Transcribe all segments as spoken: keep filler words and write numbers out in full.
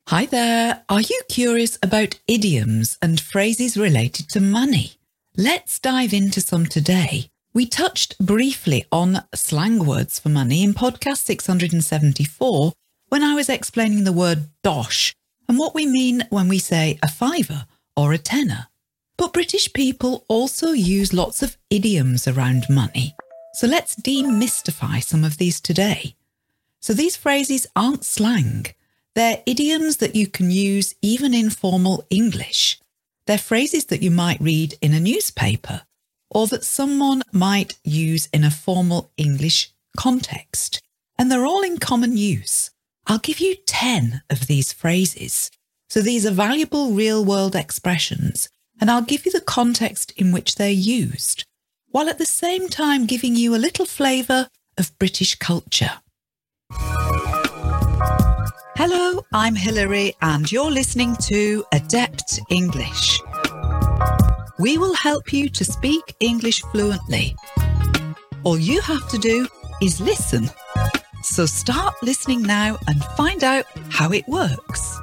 Hi there. Are you curious about idioms and phrases related to money? Let's dive into some today. We touched briefly on slang words for money in podcast six hundred seventy-four when I was explaining the word dosh and what we mean when we say a fiver or a tenner. But British people also use lots of idioms around money. So let's demystify some of these today. So these phrases aren't slang. They're idioms that you can use even in formal English. They're phrases that you might read in a newspaper or that someone might use in a formal English context. And they're all in common use. I'll give you ten of these phrases. So these are valuable real-world expressions, and I'll give you the context in which they're used, while at the same time giving you a little flavour of British culture. Hello, I'm Hilary and you're listening to Adept English. We will help you to speak English fluently. All you have to do is listen. So start listening now and find out how it works.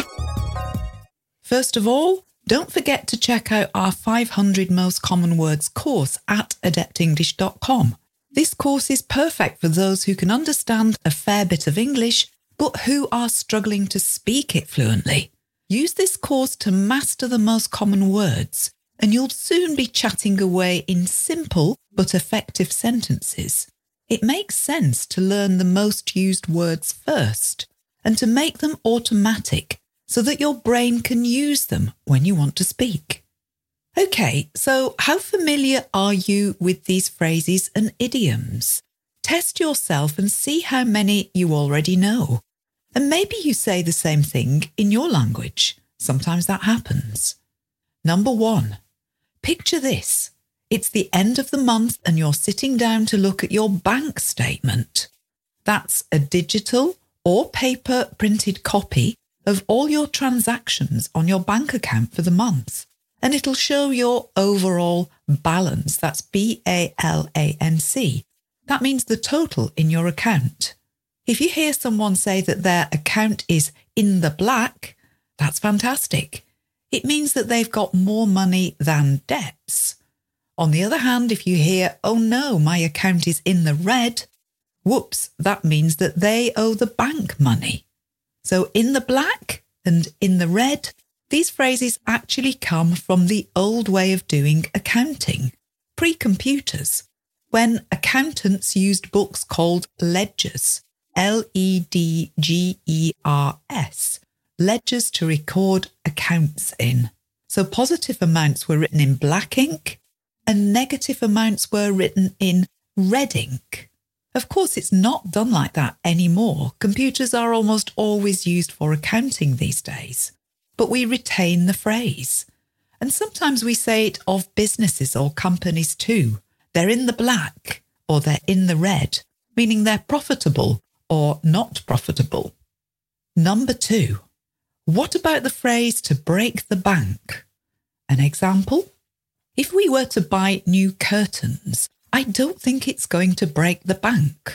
First of all, don't forget to check out our five hundred Most Common Words course at adept english dot com. This course is perfect for those who can understand a fair bit of English but who are struggling to speak it fluently. Use this course to master the most common words, and you'll soon be chatting away in simple but effective sentences. It makes sense to learn the most used words first, and to make them automatic so that your brain can use them when you want to speak. Okay, so how familiar are you with these phrases and idioms? Test yourself and see how many you already know. And maybe you say the same thing in your language. Sometimes that happens. Number one, picture this. It's the end of the month and you're sitting down to look at your bank statement. That's a digital or paper printed copy of all your transactions on your bank account for the month. And it'll show your overall balance. That's B A L A N C. That means the total in your account. If you hear someone say that their account is in the black, that's fantastic. It means that they've got more money than debts. On the other hand, if you hear, oh no, my account is in the red, whoops, that means that they owe the bank money. So in the black and in the red, these phrases actually come from the old way of doing accounting, pre-computers, when accountants used books called ledgers. L E D G E R S, ledgers to record accounts in. So positive amounts were written in black ink and negative amounts were written in red ink. Of course, it's not done like that anymore. Computers are almost always used for accounting these days, but we retain the phrase. And sometimes we say it of businesses or companies too. They're in the black or they're in the red, meaning they're profitable or not profitable. Number two, what about the phrase to break the bank? An example? If we were to buy new curtains, I don't think it's going to break the bank.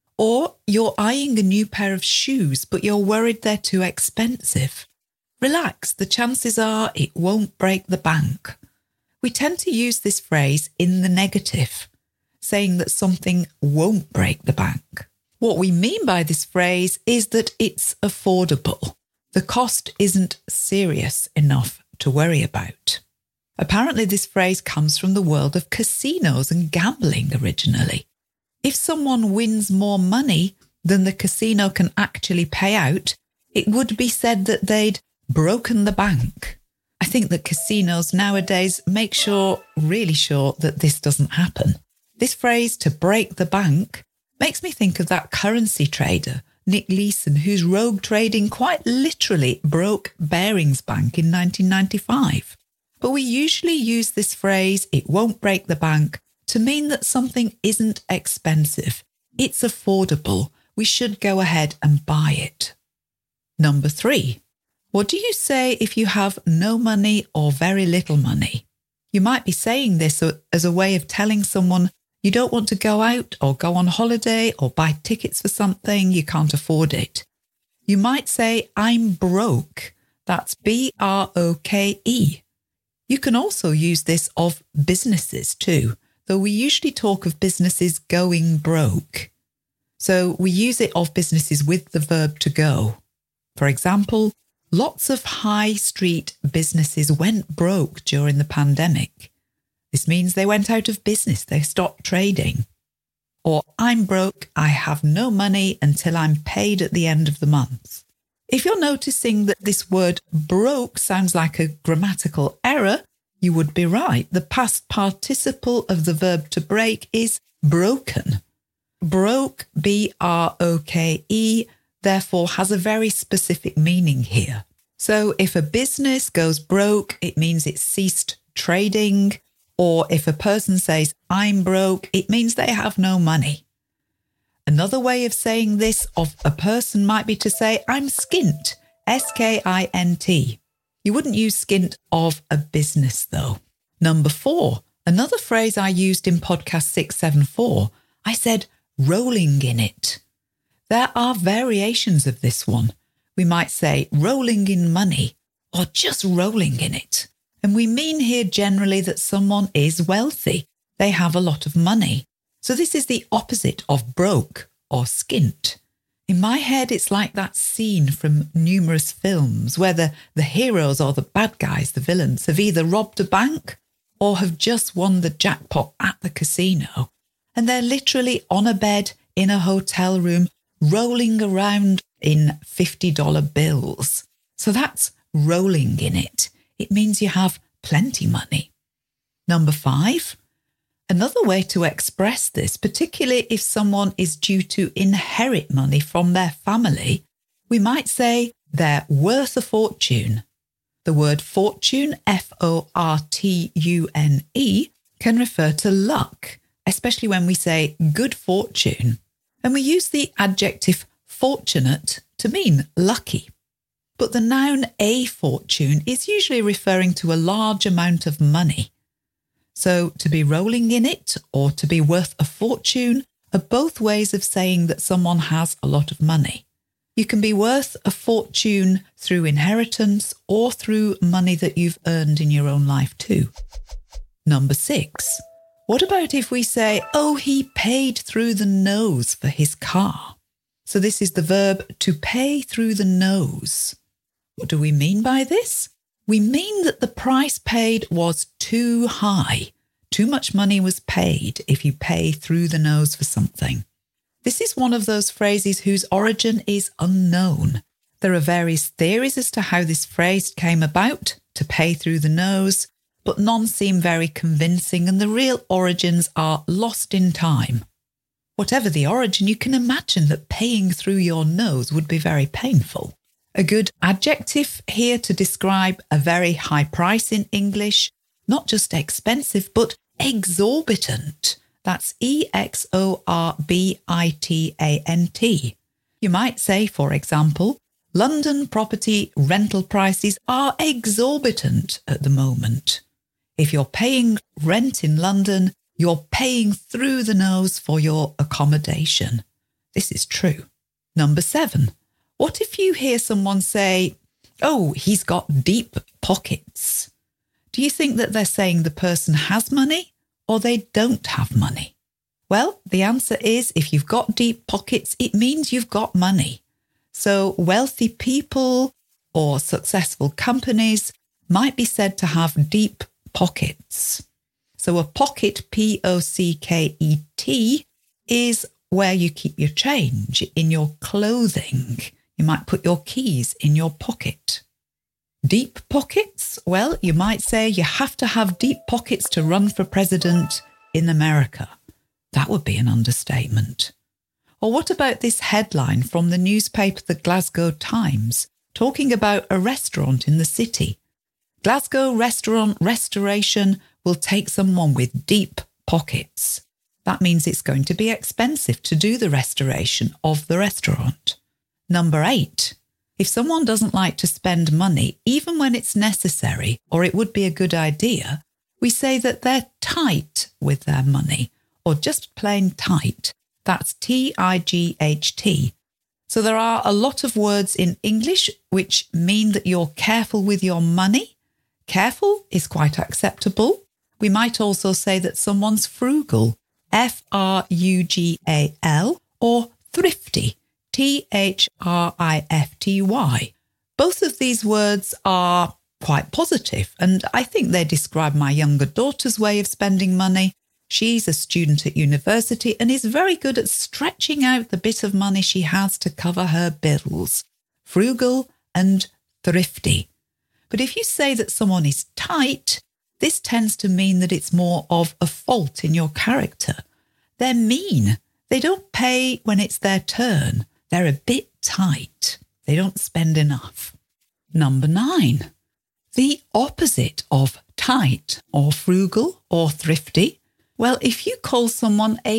Or you're eyeing a new pair of shoes, but you're worried they're too expensive. Relax, the chances are it won't break the bank. We tend to use this phrase in the negative, saying that something won't break the bank. What we mean by this phrase is that it's affordable. The cost isn't serious enough to worry about. Apparently, this phrase comes from the world of casinos and gambling originally. If someone wins more money than the casino can actually pay out, it would be said that they'd broken the bank. I think that casinos nowadays make sure, really sure, that this doesn't happen. This phrase, to break the bank, makes me think of that currency trader, Nick Leeson, whose rogue trading quite literally broke Barings Bank in nineteen ninety-five. But we usually use this phrase, it won't break the bank, to mean that something isn't expensive. It's affordable. We should go ahead and buy it. Number three, what do you say if you have no money or very little money? You might be saying this as a way of telling someone you don't want to go out or go on holiday or buy tickets for something, you can't afford it. You might say, I'm broke. That's B R O K E. You can also use this of businesses too, though we usually talk of businesses going broke. So we use it of businesses with the verb to go. For example, lots of high street businesses went broke during the pandemic. This means they went out of business, they stopped trading. Or I'm broke, I have no money until I'm paid at the end of the month. If you're noticing that this word broke sounds like a grammatical error, you would be right. The past participle of the verb to break is broken. Broke, B R O K E, therefore has a very specific meaning here. So if a business goes broke, it means it ceased trading. Or if a person says, I'm broke, it means they have no money. Another way of saying this of a person might be to say, I'm skint, S K I N T. You wouldn't use skint of a business though. Number four, another phrase I used in podcast six seven four, I said, rolling in it. There are variations of this one. We might say rolling in money or just rolling in it. And we mean here generally that someone is wealthy. They have a lot of money. So this is the opposite of broke or skint. In my head, it's like that scene from numerous films where the, the heroes or the bad guys, the villains, have either robbed a bank or have just won the jackpot at the casino. And they're literally on a bed in a hotel room, rolling around in fifty dollar bills. So that's rolling in it. It means you have plenty money. Number five, another way to express this, particularly if someone is due to inherit money from their family, we might say they're worth a fortune. The word fortune, F O R T U N E, can refer to luck, especially when we say good fortune. And we use the adjective fortunate to mean lucky. But the noun a fortune is usually referring to a large amount of money. So to be rolling in it or to be worth a fortune are both ways of saying that someone has a lot of money. You can be worth a fortune through inheritance or through money that you've earned in your own life too. Number six, what about if we say, oh, he paid through the nose for his car? So this is the verb to pay through the nose. What do we mean by this? We mean that the price paid was too high. Too much money was paid if you pay through the nose for something. This is one of those phrases whose origin is unknown. There are various theories as to how this phrase came about, to pay through the nose, but none seem very convincing and the real origins are lost in time. Whatever the origin, you can imagine that paying through your nose would be very painful. A good adjective here to describe a very high price in English, not just expensive, but exorbitant. That's E X O R B I T A N T. You might say, for example, London property rental prices are exorbitant at the moment. If you're paying rent in London, you're paying through the nose for your accommodation. This is true. Number seven. What if you hear someone say, oh, he's got deep pockets? Do you think that they're saying the person has money or they don't have money? Well, the answer is if you've got deep pockets, it means you've got money. So wealthy people or successful companies might be said to have deep pockets. So a pocket, P O C K E T, is where you keep your change, in your clothing. You might put your keys in your pocket. Deep pockets? Well, you might say you have to have deep pockets to run for president in America. That would be an understatement. Or what about this headline from the newspaper The Glasgow Times, talking about a restaurant in the city? Glasgow restaurant restoration will take someone with deep pockets. That means it's going to be expensive to do the restoration of the restaurant. Number eight, if someone doesn't like to spend money, even when it's necessary or it would be a good idea, we say that they're tight with their money or just plain tight. That's T I G H T. So there are a lot of words in English which mean that you're careful with your money. Careful is quite acceptable. We might also say that someone's frugal, F R U G A L, or thrifty, T H R I F T Y. Both of these words are quite positive, and I think they describe my younger daughter's way of spending money. She's a student at university and is very good at stretching out the bit of money she has to cover her bills. Frugal and thrifty. But if you say that someone is tight, this tends to mean that it's more of a fault in your character. They're mean. They don't pay when it's their turn. They're a bit tight. They don't spend enough. Number nine. The opposite of tight or frugal or thrifty. Well, if you call someone a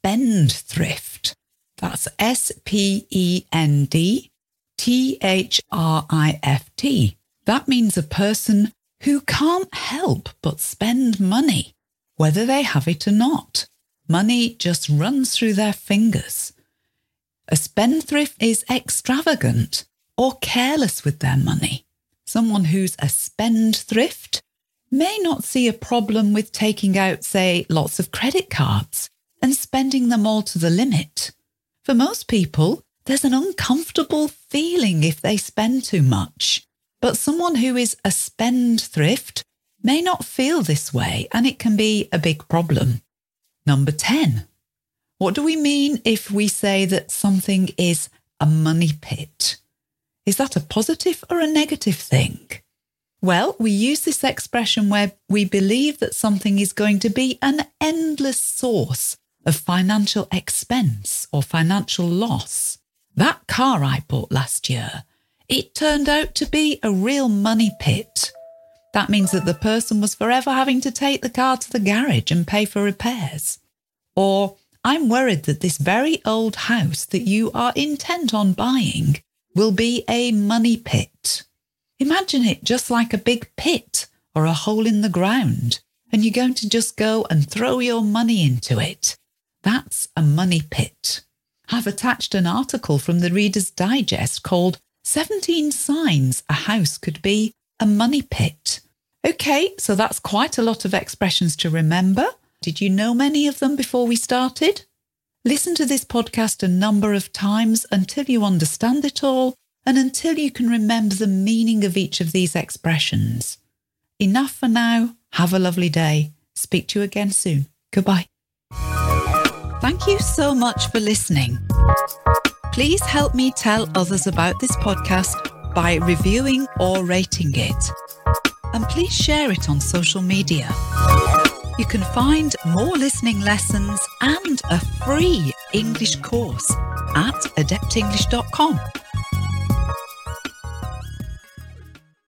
spendthrift, that's S P E N D T H R I F T. That means a person who can't help but spend money, whether they have it or not. Money just runs through their fingers. A spendthrift is extravagant or careless with their money. Someone who's a spendthrift may not see a problem with taking out, say, lots of credit cards and spending them all to the limit. For most people, there's an uncomfortable feeling if they spend too much. But someone who is a spendthrift may not feel this way, and it can be a big problem. Number ten. What do we mean if we say that something is a money pit? Is that a positive or a negative thing? Well, we use this expression where we believe that something is going to be an endless source of financial expense or financial loss. That car I bought last year, it turned out to be a real money pit. That means that the person was forever having to take the car to the garage and pay for repairs. Or, I'm worried that this very old house that you are intent on buying will be a money pit. Imagine it just like a big pit or a hole in the ground, and you're going to just go and throw your money into it. That's a money pit. I've attached an article from the Reader's Digest called seventeen Signs a House Could Be a Money Pit. Okay, so that's quite a lot of expressions to remember. Did you know many of them before we started? Listen to this podcast a number of times until you understand it all and until you can remember the meaning of each of these expressions. Enough for now. Have a lovely day. Speak to you again soon. Goodbye. Thank you so much for listening. Please help me tell others about this podcast by reviewing or rating it. And please share it on social media. You can find more listening lessons and a free English course at adept english dot com.